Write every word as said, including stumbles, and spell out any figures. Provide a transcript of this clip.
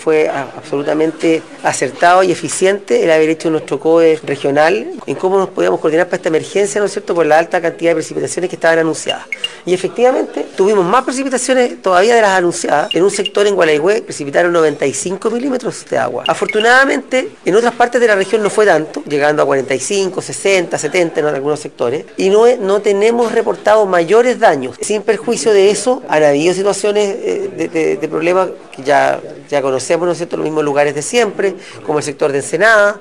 Fue absolutamente acertado y eficiente el haber hecho nuestro C O E regional en cómo nos podíamos coordinar para esta emergencia, ¿no es cierto?, por la alta cantidad de precipitaciones que estaban anunciadas. Y efectivamente tuvimos más precipitaciones todavía de las anunciadas. En un sector en Gualeguay precipitaron noventa y cinco milímetros de agua. Afortunadamente en otras partes de la región no fue tanto, llegando a cuarenta y cinco, sesenta, setenta en algunos sectores, y no, no tenemos reportado mayores daños. Sin perjuicio de eso, han habido situaciones de, de, de problemas que ya, ya conocemos, ¿no es cierto?, los mismos lugares de siempre, como el sector de Ensenada,